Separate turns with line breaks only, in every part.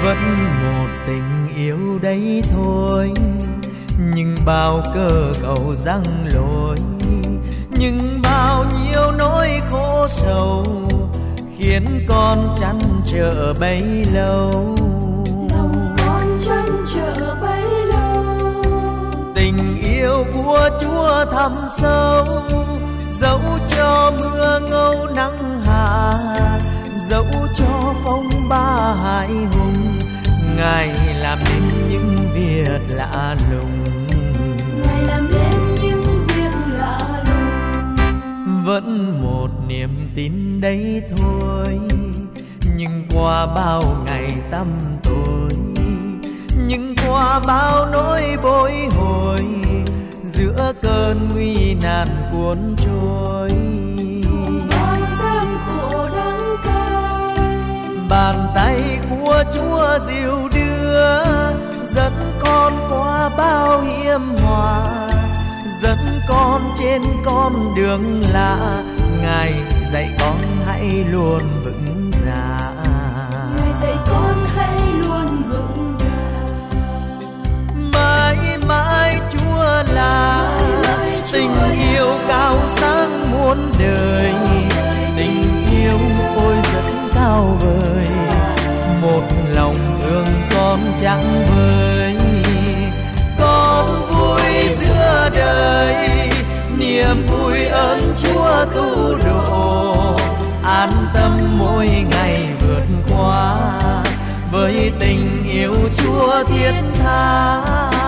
Vẫn một tình yêu đấy thôi, nhưng bao cơ cầu răng lối, nhưng bao nhiêu nỗi khổ sầu khiến con trăn trở bấy lâu.
Lòng con trăn trở bấy lâu.
Tình yêu của Chúa thẳm sâu, dẫu cho mưa ngâu nắng hạ, dẫu cho phong ba hải hùng, Ngài làm nên những việc lạ lùng.
Ngài làm nên những việc lạ lùng.
Vẫn một niềm tin đấy thôi, nhưng qua bao ngày tăm tối, nhưng qua bao nỗi bối hồi, giữa cơn nguy nan cuốn trôi.
Bao gian khổ đắng cay,
Bàn tay của Chúa dìu đưa, dẫn con qua bao hiểm họa, dẫn con trên con đường lạ. Ngài dạy con hãy luôn vững dạ.
Ngài dạy con hãy luôn vững dạ.
Mãi mãi Chúa là tình yêu cao sáng muôn đời, tình yêu ôi rất cao vời, một lòng thương con chẳng vời. Con vui giữa đời, niềm vui ơn Chúa cứu độ, an tâm mỗi ngày vượt qua với tình yêu Chúa thiết tha.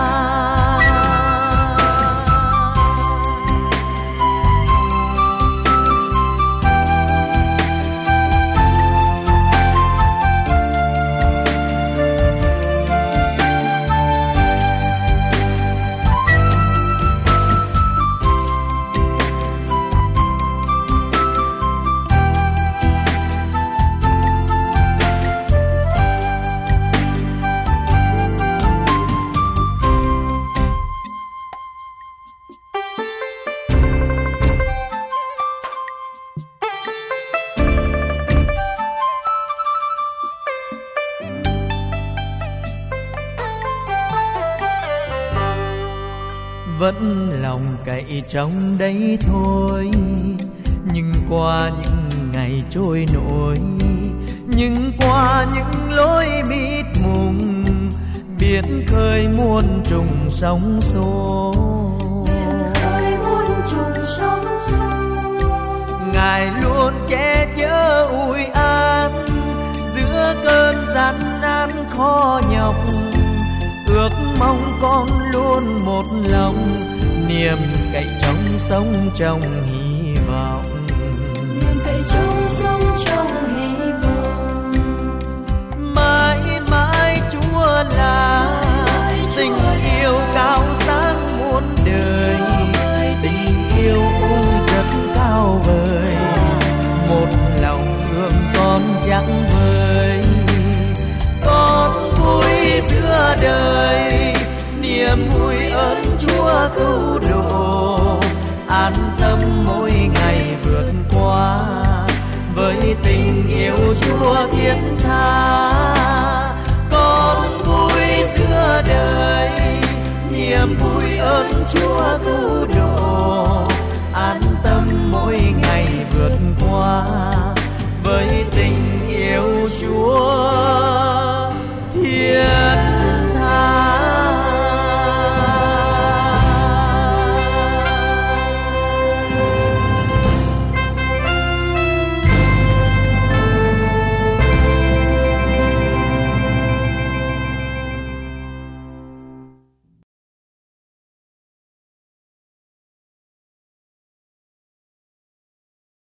Vẫn lòng cậy trong đấy thôi, nhưng qua những ngày trôi nổi, nhưng qua những lối mịt mùng, biển khơi muôn trùng sóng xô.
Biển khơi muôn trùng sóng xô.
Ngài luôn che chở ủi an giữa cơn gian nan khó nhọc, ước mong con luôn một lòng, niềm cậy trong sống trong hy vọng.
Niềm cậy trong sống trong hy vọng.
Mãi mãi Chúa là tình yêu cao sáng muôn đời, tình yêu ôi rất cao vời, một lòng thương con chẳng vời. Con vui giữa đời, niềm vui ơn Chúa cứu độ, an tâm mỗi ngày vượt qua với tình yêu Chúa thiết tha. Con vui giữa đời, niềm vui ơn Chúa cứu độ, an tâm mỗi ngày vượt qua